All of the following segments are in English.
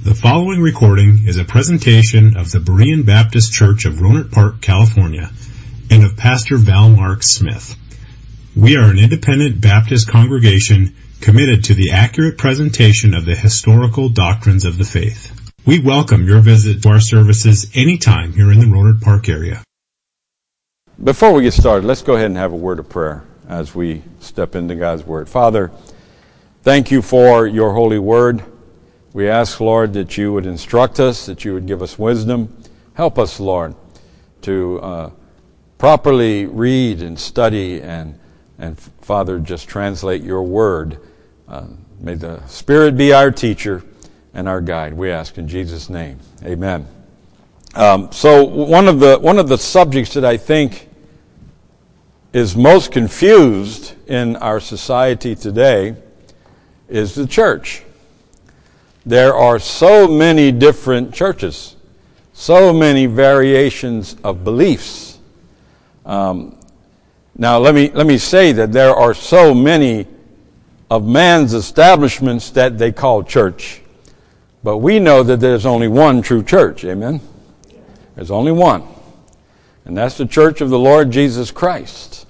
The following recording is a presentation of the Berean Baptist Church of Rohnert Park, California, and of Pastor Val Mark Smith. We are an independent Baptist congregation committed to the accurate presentation of the historical doctrines of the faith. We welcome your visit to our services anytime here in the Rohnert Park area. Before we get started, let's go ahead and have a word of prayer as we step into God's Word. Father, thank you for your holy word. We ask, Lord, that you would instruct us, that you would give us wisdom. Help us, Lord, to properly read and study and Father, just translate your word. May the Spirit be our teacher and our guide. We ask in Jesus' name. Amen. So one of the subjects that I think is most confused in our society today is the church. There are so many different churches, so many variations of beliefs. Now let me say that there are so many of man's establishments that they call church. But we know that there's only one true church, amen? There's only one. And that's the church of the Lord Jesus Christ.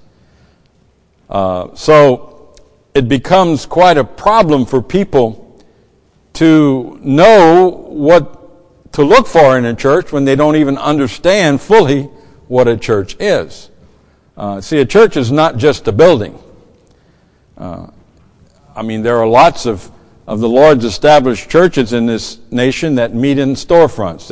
So it becomes quite a problem for people to know what to look for in a church when they don't even understand fully what a church is. See, a church is not just a building. There are lots of the Lord's established churches in this nation that meet in storefronts.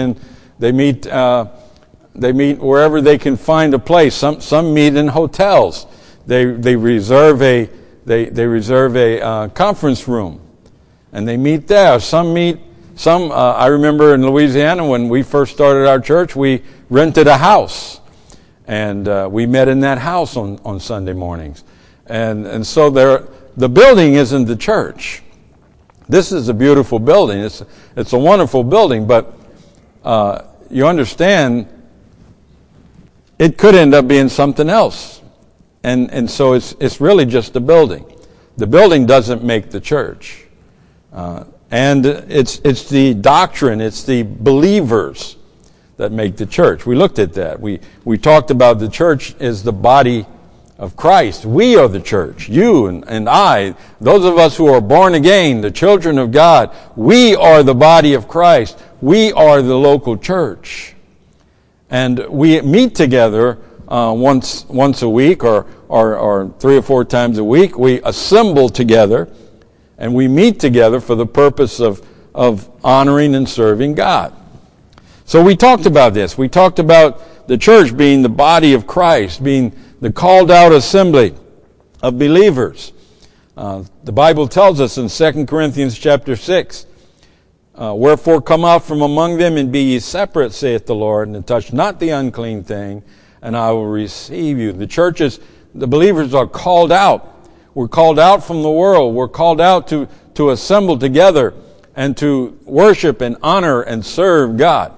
They meet wherever they can find a place. Some meet in hotels. They reserve a conference room, and they meet there. I remember in Louisiana when we first started our church, we rented a house, and we met in that house on Sunday mornings. And so the building isn't the church. This is a beautiful building. It's a wonderful building, but you understand it could end up being something else. And so it's really just a building. The building doesn't make the church. And it's the doctrine, it's the believers that make the church. We looked at that. We talked about the church is the body of Christ. We are the church. You and I, those of us who are born again, the children of God, we are the body of Christ. We are the local church. And we meet together once a week or 3 or 4 times a week. We assemble together and we meet together for the purpose of honoring and serving God. So we talked about this. We talked about the church being the body of Christ, being the called out assembly of believers. The Bible tells us in 2 Corinthians chapter 6, wherefore come out from among them and be ye separate, saith the Lord, and touch not the unclean thing, and I will receive you. The believers are called out. We're called out from the world. We're called out to assemble together and to worship and honor and serve God.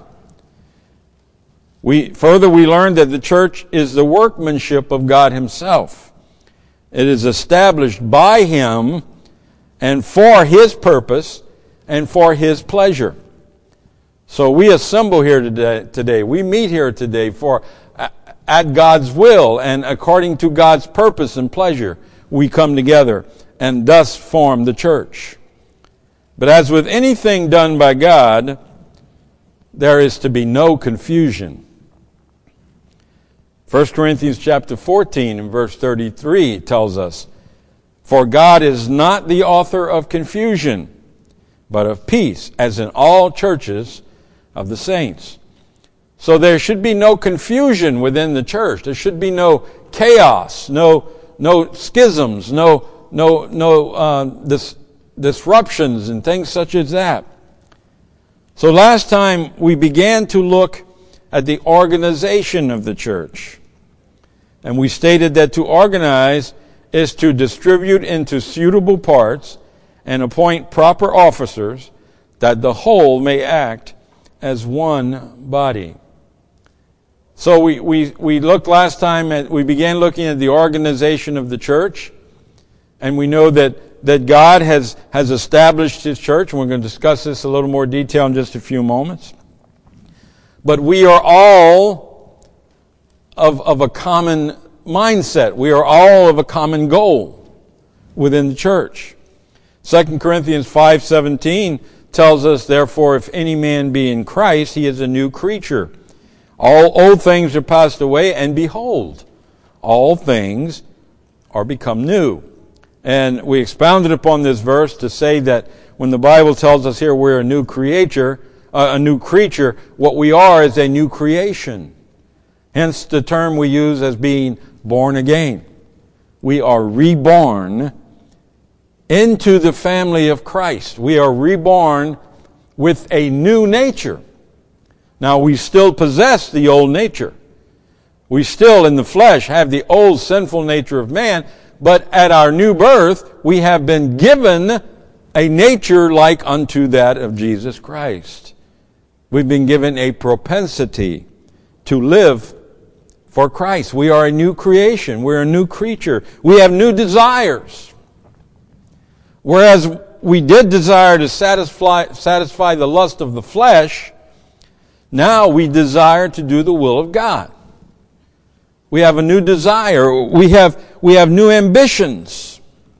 We learned that the church is the workmanship of God Himself. It is established by Him and for His purpose and for His pleasure. So we assemble here today. We meet here today at God's will and according to God's purpose and pleasure. We come together and thus form the church. But as with anything done by God, there is to be no confusion. 1 Corinthians chapter 14 and verse 33 tells us, for God is not the author of confusion, but of peace, as in all churches of the saints. So there should be no confusion within the church. There should be no chaos, no schisms, no disruptions and things such as that. So last time we began to look at the organization of the church. And we stated that to organize is to distribute into suitable parts and appoint proper officers that the whole may act as one body. So we looked last time we began looking at the organization of the church, and we know that that God has established His church, and we're going to discuss this in a little more detail in just a few moments. But we are all of a common mindset. We are all of a common goal within the church. 2 Corinthians 5:17 tells us, therefore, if any man be in Christ, he is a new creature. All old things are passed away, and behold, all things are become new. And we expounded upon this verse to say that when the Bible tells us here we're a new creature, what we are is a new creation. Hence the term we use as being born again. We are reborn into the family of Christ. We are reborn with a new nature. Now, we still possess the old nature. We still, in the flesh, have the old sinful nature of man, but at our new birth, we have been given a nature like unto that of Jesus Christ. We've been given a propensity to live for Christ. We are a new creation. We're a new creature. We have new desires. Whereas we did desire to satisfy the lust of the flesh, now we desire to do the will of God. We have a new desire. We have new ambitions.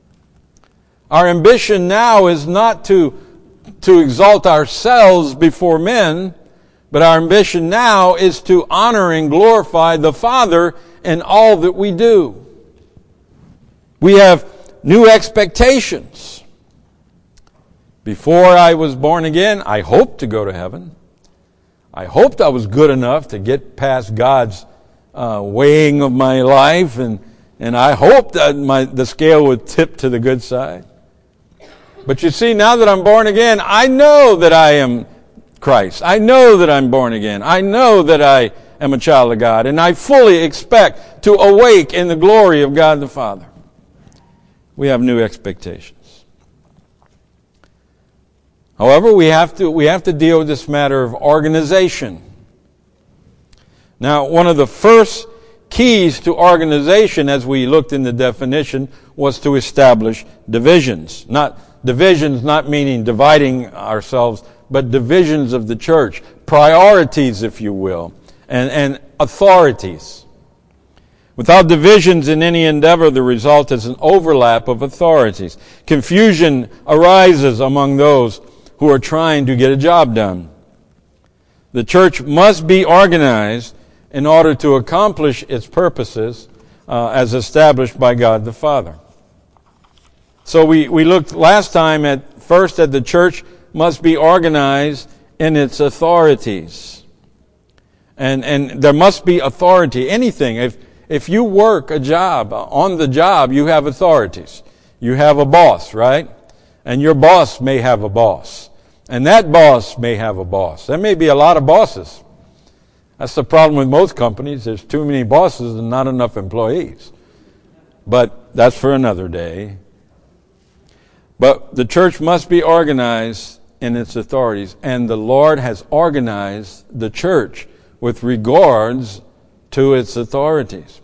Our ambition now is not to exalt ourselves before men, but our ambition now is to honor and glorify the Father in all that we do. We have new expectations. Before I was born again, I hoped to go to heaven. I hoped I was good enough to get past God's weighing of my life, and I hoped that the scale would tip to the good side. But you see, now that I'm born again, I know that I am Christ. I know that I'm born again. I know that I am a child of God, and I fully expect to awake in the glory of God the Father. We have new expectations. However, we have to deal with this matter of organization. Now, one of the first keys to organization, as we looked in the definition, was to establish divisions. Not meaning dividing ourselves, but divisions of the church, priorities, if you will, and authorities. Without divisions in any endeavor, the result is an overlap of authorities. Confusion arises among those who are trying to get a job done. The church must be organized in order to accomplish its purposes as established by God the Father. So we looked last time at the church must be organized in its authorities. And there must be authority. Anything. If you work a job, on the job, you have authorities. You have a boss, right? And your boss may have a boss. And that boss may have a boss. There may be a lot of bosses. That's the problem with most companies. There's too many bosses and not enough employees. But that's for another day. But the church must be organized in its authorities. And the Lord has organized the church with regards to its authorities.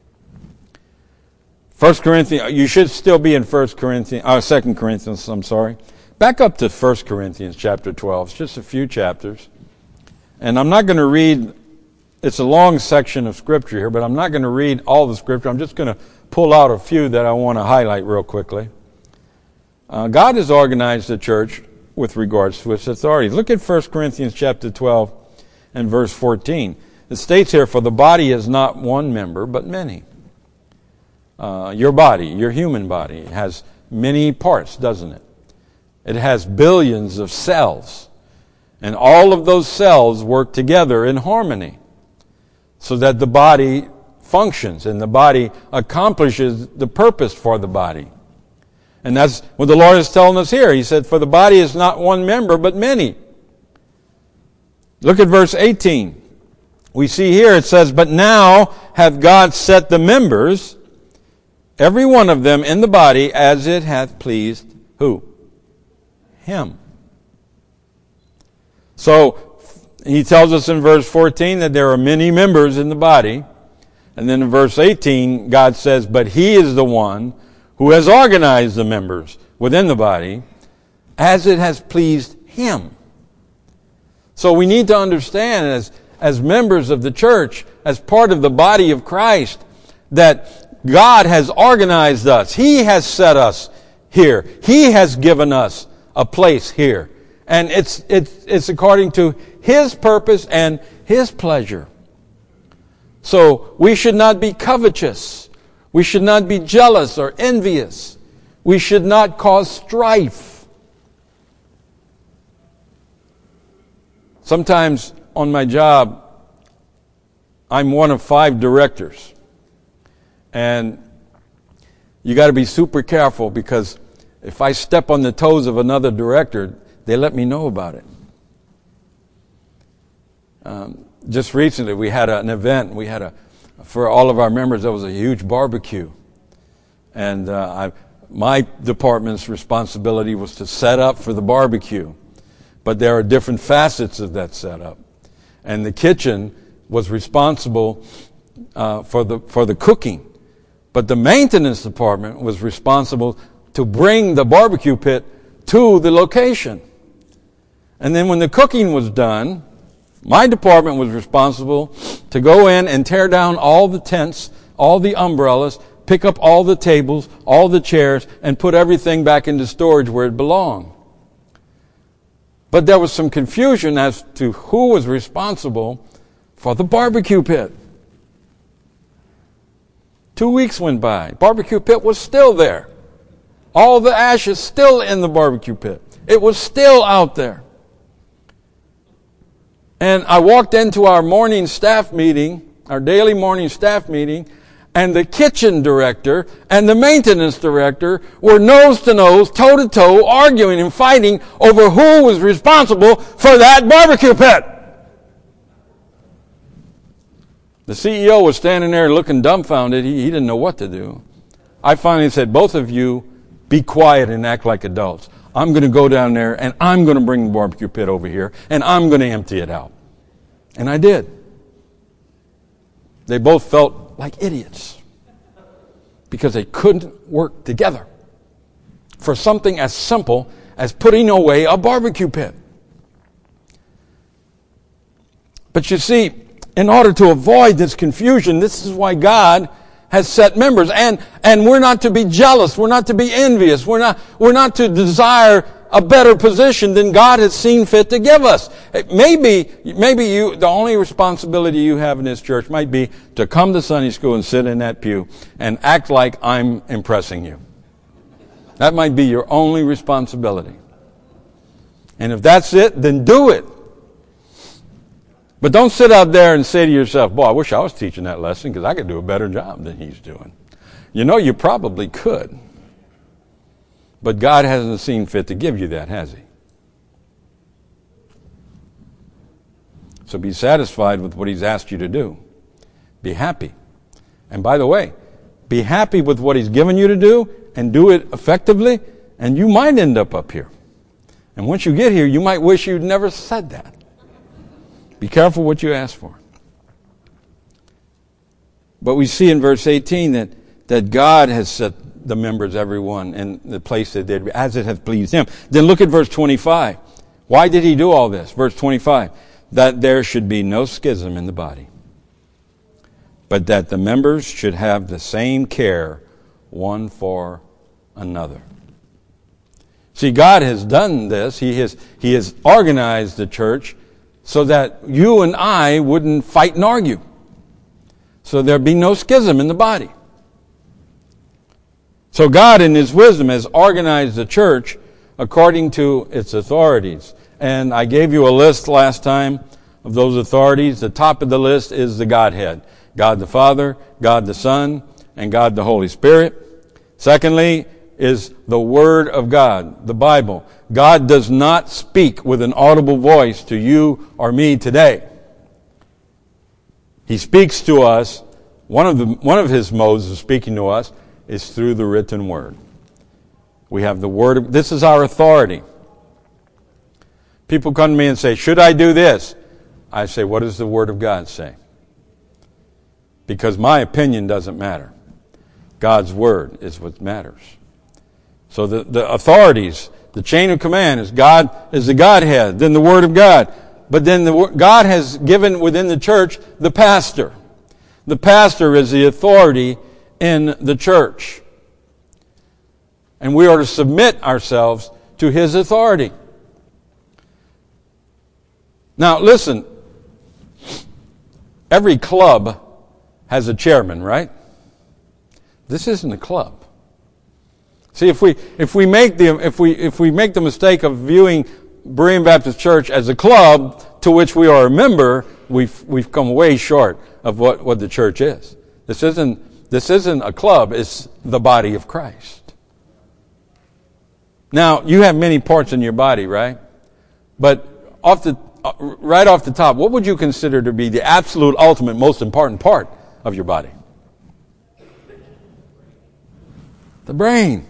1 Corinthians, you should still be in 2 Corinthians, I'm sorry. Back up to 1 Corinthians chapter 12. It's just a few chapters. And I'm not going to read, it's a long section of Scripture here, but I'm not going to read all the Scripture. I'm just going to pull out a few that I want to highlight real quickly. God has organized the church with regards to its authority. Look at 1 Corinthians chapter 12 and verse 14. It states here, for the body is not one member, but many. Your body, your human body, has many parts, doesn't it? It has billions of cells. And all of those cells work together in harmony so that the body functions and the body accomplishes the purpose for the body. And that's what the Lord is telling us here. He said, for the body is not one member, but many. Look at verse 18. We see here it says, but now hath God set the members, every one of them in the body, as it hath pleased who? Him. So, he tells us in verse 14 that there are many members in the body. And then in verse 18, God says, but He is the one who has organized the members within the body as it has pleased Him. So we need to understand as members of the church, as part of the body of Christ, that God has organized us. He has set us here. He has given us a place here. And it's according to His purpose and His pleasure. So we should not be covetous. We should not be jealous or envious. We should not cause strife. Sometimes on my job, I'm one of 5 directors. And you got to be super careful, because if I step on the toes of another director, they let me know about it. Just recently, we had an event. For all of our members, there was a huge barbecue. And my department's responsibility was to set up for the barbecue. But there are different facets of that setup. And the kitchen was responsible for the cooking. But the maintenance department was responsible to bring the barbecue pit to the location. And then when the cooking was done, my department was responsible to go in and tear down all the tents, all the umbrellas, pick up all the tables, all the chairs, and put everything back into storage where it belonged. But there was some confusion as to who was responsible for the barbecue pit. 2 weeks went by. Barbecue pit was still there. All the ashes still in the barbecue pit. It was still out there. And I walked into our morning staff meeting, our daily morning staff meeting, and the kitchen director and the maintenance director were nose to nose, toe to toe, arguing and fighting over who was responsible for that barbecue pit. The CEO was standing there looking dumbfounded. He didn't know what to do. I finally said, both of you, be quiet and act like adults. I'm going to go down there and I'm going to bring the barbecue pit over here and I'm going to empty it out. And I did. They both felt like idiots because they couldn't work together for something as simple as putting away a barbecue pit. But you see, in order to avoid this confusion, this is why God has set members. And we're not to be jealous. We're not to be envious. We're not to desire a better position than God has seen fit to give us. Maybe the only responsibility you have in this church might be to come to Sunday school and sit in that pew and act like I'm impressing you. That might be your only responsibility. And if that's it, then do it. But don't sit out there and say to yourself, boy, I wish I was teaching that lesson because I could do a better job than he's doing. You know, you probably could. But God hasn't seen fit to give you that, has He? So be satisfied with what He's asked you to do. Be happy. And by the way, be happy with what He's given you to do and do it effectively, and you might end up here. And once you get here, you might wish you'd never said that. Be careful what you ask for. But we see in verse 18 that God has set the members, everyone, in the place that they'd be, as it hath pleased Him. Then look at verse 25. Why did He do all this? Verse 25. That there should be no schism in the body, but that the members should have the same care one for another. See, God has done this. He has organized the church so that you and I wouldn't fight and argue. So there'd be no schism in the body. So God in His wisdom has organized the church according to its authorities. And I gave you a list last time of those authorities. The top of the list is the Godhead. God the Father, God the Son, and God the Holy Spirit. Secondly is the Word of God, the Bible. God does not speak with an audible voice to you or me today. He speaks to us. One of His modes of speaking to us is through the written Word. We have the Word. This is our authority. People come to me and say, should I do this? I say, what does the Word of God say? Because my opinion doesn't matter. God's Word is what matters. So the authorities, the chain of command is God, is the Godhead, then the Word of God. But then God has given within the church the pastor. The pastor is the authority in the church. And we are to submit ourselves to his authority. Now listen, every club has a chairman, right? This isn't a club. See, if we make the mistake of viewing Berean Baptist Church as a club to which we are a member, we've come way short of what the church is. This isn't a club, it's the body of Christ. Now, you have many parts in your body, right? But right off the top, what would you consider to be the absolute ultimate most important part of your body? The brain.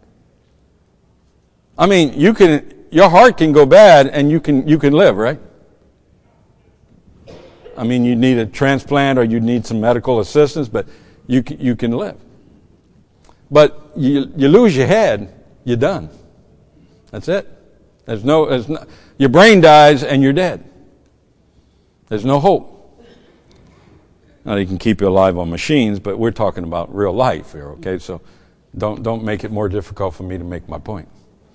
I mean, your heart can go bad and you can live, right? I mean, you need a transplant or you need some medical assistance, but you can live. But you lose your head, you're done. That's it. Your brain dies and you're dead. There's no hope. Now, they can keep you alive on machines, but we're talking about real life here, okay? So don't make it more difficult for me to make my point.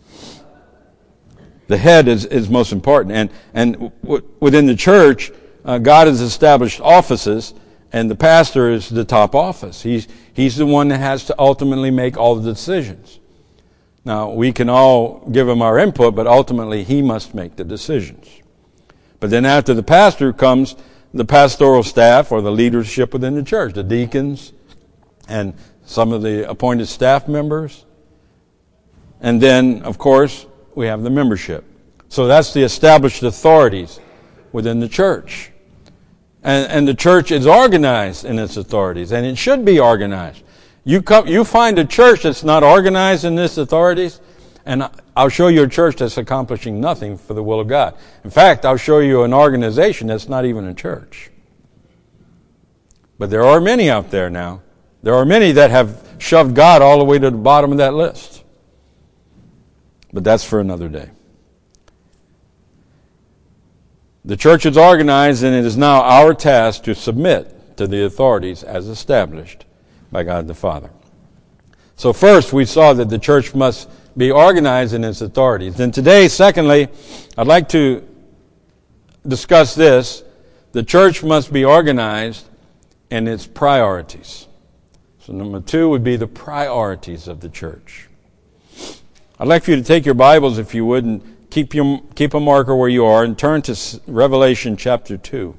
The head is most important. And within the church, God has established offices, and the pastor is the top office. He's the one that has to ultimately make all the decisions. Now, we can all give him our input, but ultimately he must make the decisions. But then after the pastor comes the pastoral staff or the leadership within the church, the deacons and some of the appointed staff members. And then, of course, we have the membership. So that's the established authorities within the church. And the church is organized in its authorities, and it should be organized. You find a church that's not organized in its authorities, and I'll show you a church that's accomplishing nothing for the will of God. In fact, I'll show you an organization that's not even a church. But there are many out there now. There are many that have shoved God all the way to the bottom of that list. But that's for another day. The church is organized, and it is now our task to submit to the authorities as established by God the Father. So first, we saw that the church must be organized in its authorities. And today, secondly, I'd like to discuss this. The church must be organized in its priorities. So number 2 would be the priorities of the church. I'd like for you to take your Bibles, if you would, and keep a marker where you are and turn to Revelation chapter 2.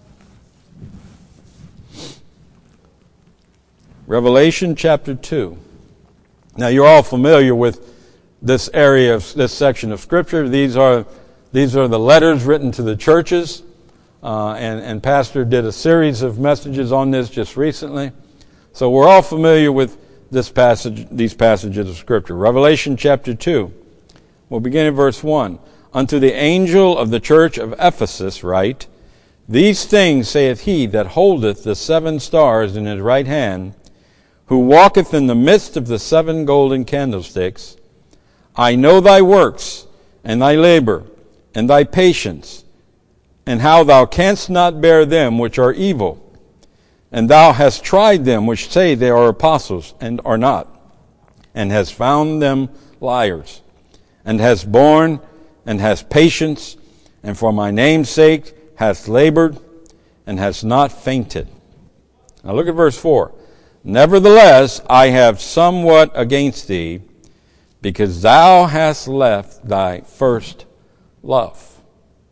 Revelation chapter 2. Now, you're all familiar with this area of this section of Scripture. These are the letters written to the churches, and Pastor did a series of messages on this just recently. So we're all familiar with these passages of Scripture. Revelation chapter 2. We'll begin in verse 1. Unto the angel of the church of Ephesus write, These things saith he that holdeth the 7 stars in his right hand, who walketh in the midst of the 7 golden candlesticks. I know thy works, and thy labor, and thy patience, and how thou canst not bear them which are evil. And thou hast tried them which say they are apostles, and are not, and hast found them liars, and hast borne, and hast patience, and for my name's sake hast labored, and hast not fainted. Now look at verse 4. Nevertheless, I have somewhat against thee, because thou hast left thy first love.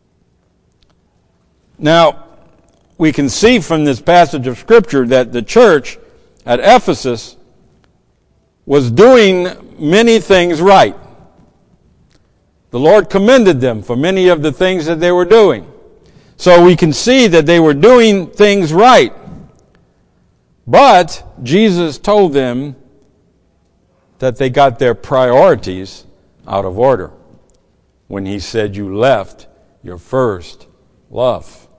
Now, we can see from this passage of Scripture that the church at Ephesus was doing many things right. The Lord commended them for many of the things that they were doing. So we can see that they were doing things right. But Jesus told them that they got their priorities out of order when he said, you left your first love.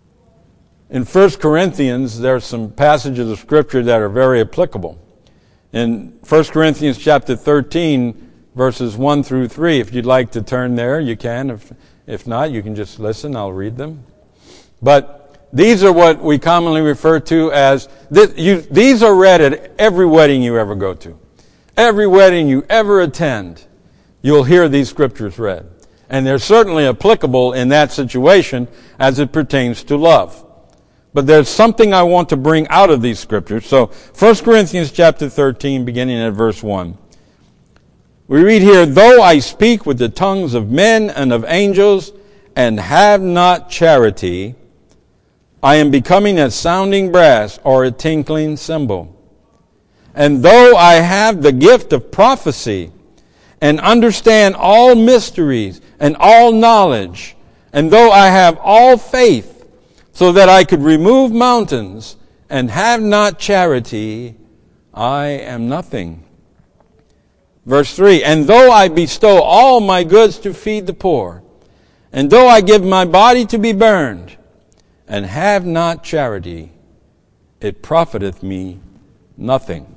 In 1 Corinthians, there are some passages of Scripture that are very applicable. In 1 Corinthians chapter 13, verses 1 through 3, if you'd like to turn there, you can. If not, you can just listen. I'll read them. But these are what we commonly refer to as, these are read at every wedding you ever go to. Every wedding you ever attend, you'll hear these scriptures read. And they're certainly applicable in that situation as it pertains to love. But there's something I want to bring out of these scriptures. So 1 Corinthians chapter 13, beginning at verse 1. We read here, though I speak with the tongues of men and of angels and have not charity, I am becoming a sounding brass or a tinkling cymbal. And though I have the gift of prophecy and understand all mysteries and all knowledge, and though I have all faith so that I could remove mountains and have not charity, I am nothing. Verse 3, and though I bestow all my goods to feed the poor, and though I give my body to be burned, and have not charity, it profiteth me nothing.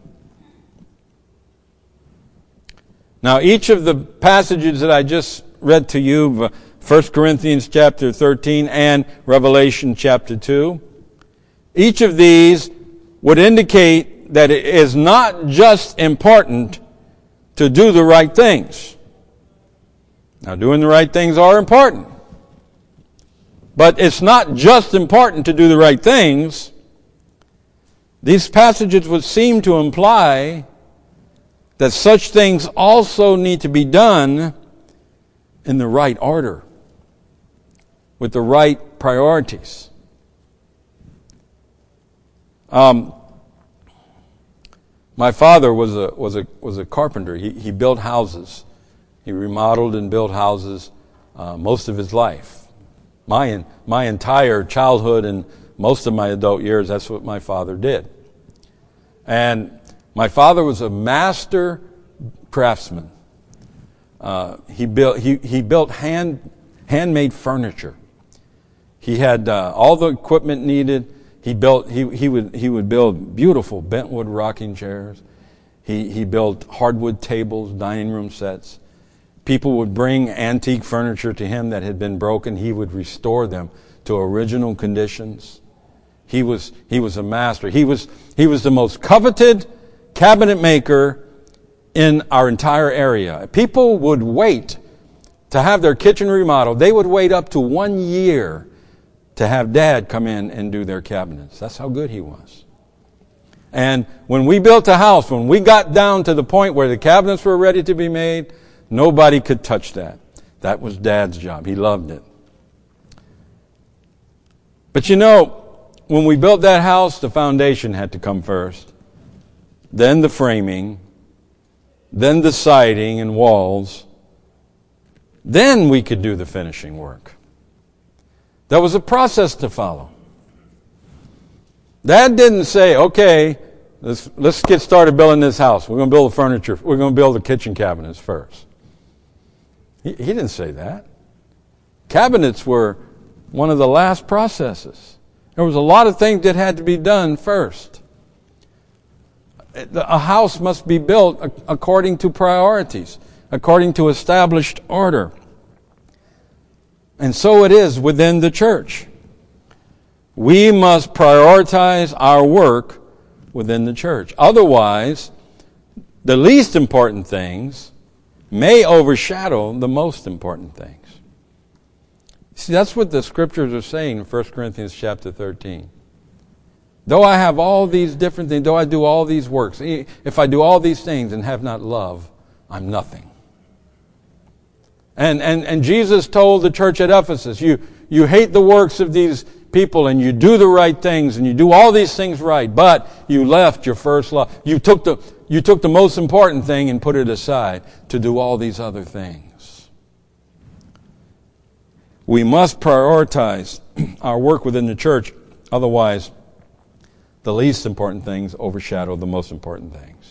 Now, each of the passages that I just read to you, 1 Corinthians chapter 13 and Revelation chapter 2, each of these would indicate that it is not just important to do the right things. Now, doing the right things are important. But it's not just important to do the right things. These passages would seem to imply that such things also need to be done in the right order, with the right priorities. My father was a carpenter. He built houses. He remodeled and built houses most of his life. My entire childhood and most of my adult years, that's what my father did. And my father was a master craftsman. He built handmade furniture. He had all the equipment needed. He would build beautiful bentwood rocking chairs. He built hardwood tables, dining room sets. People would bring antique furniture to him that had been broken. He would restore them to original conditions. He was a master. He was the most coveted cabinet maker in our entire area. People would wait to have their kitchen remodeled. They would wait up to 1 year to have Dad come in and do their cabinets. That's how good he was. And when we built a house, when we got down to the point where the cabinets were ready to be made, nobody could touch that. That was Dad's job. He loved it. But you know, when we built that house, the foundation had to come first. Then the framing. Then the siding and walls. Then we could do the finishing work. There was a process to follow. Dad didn't say, okay, let's get started building this house. We're going to build the furniture. We're going to build the kitchen cabinets first. He didn't say that. Cabinets were one of the last processes. There was a lot of things that had to be done first. A house must be built according to priorities, according to established order. And so it is within the church. We must prioritize our work within the church. Otherwise, the least important things may overshadow the most important things. See, that's what the scriptures are saying in 1 Corinthians chapter 13. Though I have all these different things, though I do all these works, if I do all these things and have not love, I'm nothing. And Jesus told the church at Ephesus, you hate the works of these people and you do the right things and you do all these things right, but you left your first love. You took the most important thing and put it aside to do all these other things. We must prioritize our work within the church, otherwise the least important things overshadow the most important things.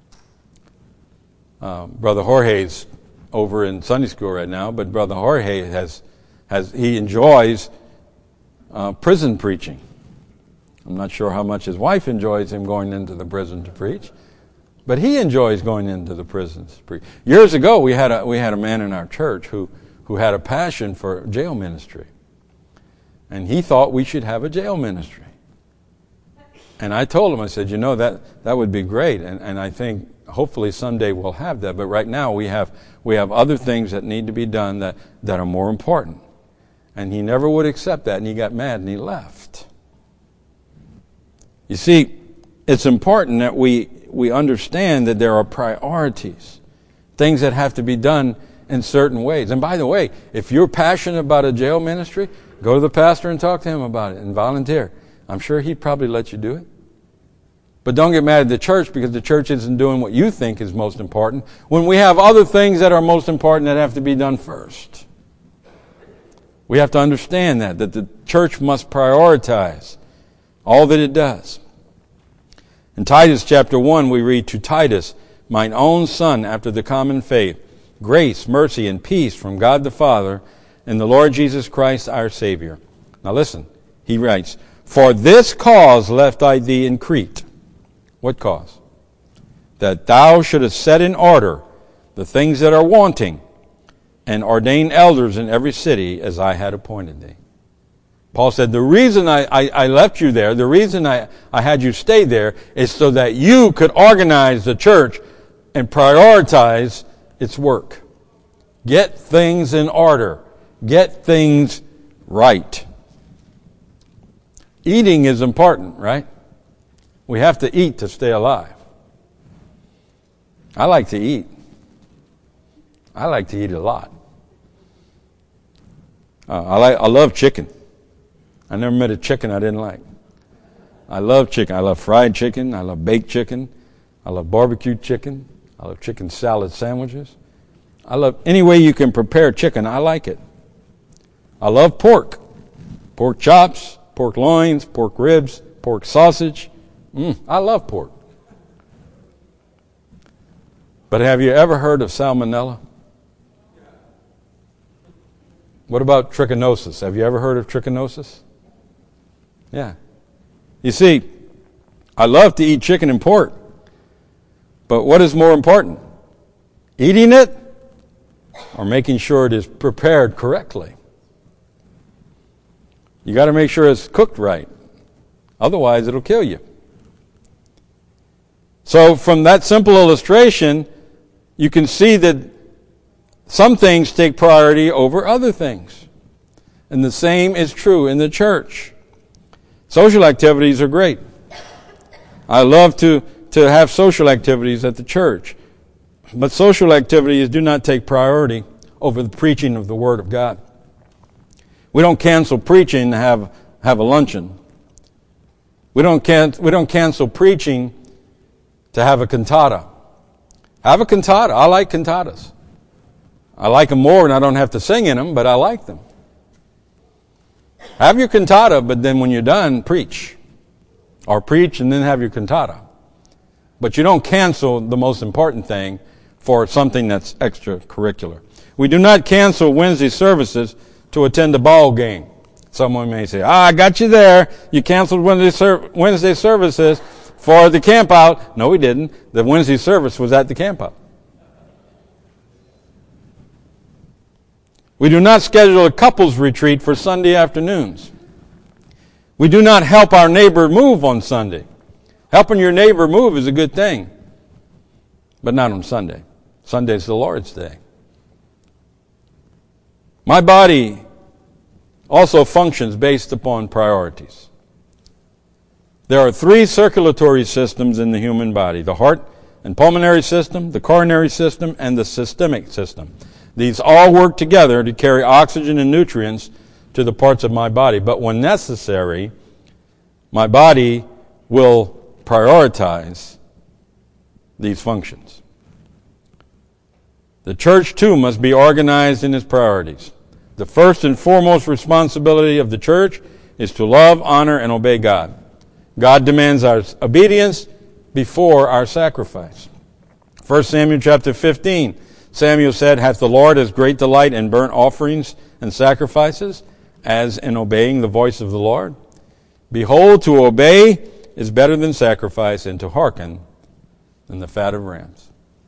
Brother Jorge's over in Sunday school right now, but Brother Jorge he enjoys prison preaching. I'm not sure how much his wife enjoys him going into the prison to preach, But he enjoys going into the prisons. Years ago, we had a man in our church who had a passion for jail ministry. And he thought we should have a jail ministry. And I told him, I said, that would be great. And I think hopefully someday we'll have that. But right now we have other things that need to be done that are more important. And he never would accept that, and he got mad and he left. You see, it's important that we understand that there are priorities, things that have to be done in certain ways. And by the way, if you're passionate about a jail ministry, go to the pastor and talk to him about it and volunteer. I'm sure he'd probably let you do it. But don't get mad at the church because the church isn't doing what you think is most important when we have other things that are most important that have to be done first. We have to understand that the church must prioritize all that it does. In Titus chapter 1, we read, "To Titus, mine own son after the common faith, grace, mercy, and peace from God the Father and the Lord Jesus Christ our Savior." Now listen, he writes, "For this cause left I thee in Crete." What cause? "That thou shouldest set in order the things that are wanting, and ordain elders in every city as I had appointed thee." Paul said, the reason I left you there, the reason I had you stay there, is so that you could organize the church and prioritize its work. Get things in order. Get things right. Eating is important, right? We have to eat to stay alive. I like to eat. I like to eat a lot. I love chicken. I never met a chicken I didn't like. I love chicken. I love fried chicken. I love baked chicken. I love barbecued chicken. I love chicken salad sandwiches. I love any way you can prepare chicken. I like it. I love pork. Pork chops, pork loins, pork ribs, pork sausage. I love pork. But have you ever heard of salmonella? What about trichinosis? Have you ever heard of trichinosis? Yeah. You see, I love to eat chicken and pork. But what is more important? Eating it or making sure it is prepared correctly? You got to make sure it's cooked right. Otherwise, it'll kill you. So from that simple illustration, you can see that some things take priority over other things. And the same is true in the church. Social activities are great. I love to have social activities at the church. But social activities do not take priority over the preaching of the Word of God. We don't cancel preaching to have a luncheon. We don't cancel preaching to have a cantata. Have a cantata. I like cantatas. I like them more and I don't have to sing in them, but I like them. Have your cantata, but then when you're done, preach. Or preach and then have your cantata. But you don't cancel the most important thing for something that's extracurricular. We do not cancel Wednesday services to attend a ball game. Someone may say, I got you there. You canceled Wednesday services for the camp out. No, we didn't. The Wednesday service was at the camp out. We do not schedule a couples retreat for Sunday afternoons. We do not help our neighbor move on Sunday. Helping your neighbor move is a good thing, but not on Sunday. Sunday is the Lord's day. My body also functions based upon priorities. There are 3 circulatory systems in the human body: the heart and pulmonary system, the coronary system, and the systemic system. These all work together to carry oxygen and nutrients to the parts of my body. But when necessary, my body will prioritize these functions. The church, too, must be organized in its priorities. The first and foremost responsibility of the church is to love, honor, and obey God. God demands our obedience before our sacrifice. 1 Samuel chapter 15, Samuel said, Hath the Lord as great delight in burnt offerings and sacrifices as in obeying the voice of the Lord? Behold, to obey is better than sacrifice, and to hearken than the fat of rams.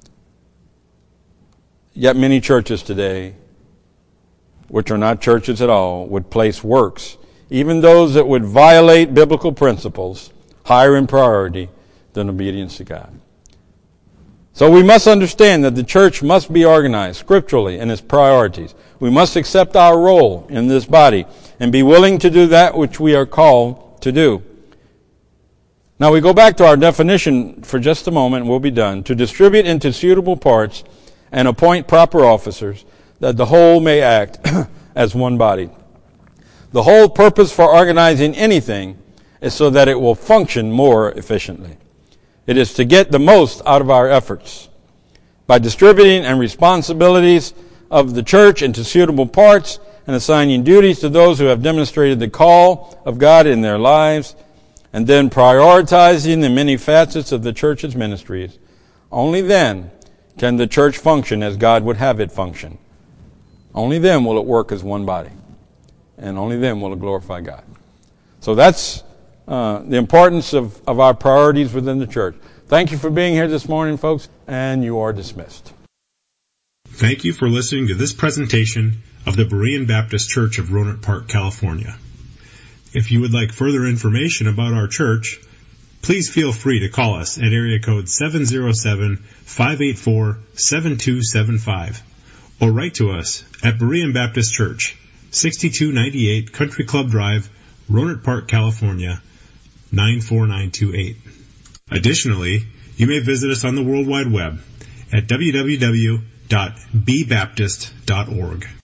Yet many churches today, which are not churches at all, would place works, even those that would violate biblical principles, higher in priority than obedience to God. So we must understand that the church must be organized scripturally in its priorities. We must accept our role in this body and be willing to do that which we are called to do. Now we go back to our definition for just a moment and we'll be done. To distribute into suitable parts and appoint proper officers, that the whole may act as one body. The whole purpose for organizing anything is so that it will function more efficiently. It is to get the most out of our efforts. By distributing and responsibilities of the church into suitable parts and assigning duties to those who have demonstrated the call of God in their lives, and then prioritizing the many facets of the church's ministries, only then can the church function as God would have it function. Only then will it work as one body. And only then will it glorify God. So that's the importance of our priorities within the church. Thank you for being here this morning, folks, and you are dismissed. Thank you for listening to this presentation of the Berean Baptist Church of Rohnert Park, California. If you would like further information about our church, please feel free to call us at area code 707-584-7275 or write to us at Berean Baptist Church, 6298 Country Club Drive, Rohnert Park, California, 94928. Additionally, you may visit us on the World Wide Web at www.bbaptist.org.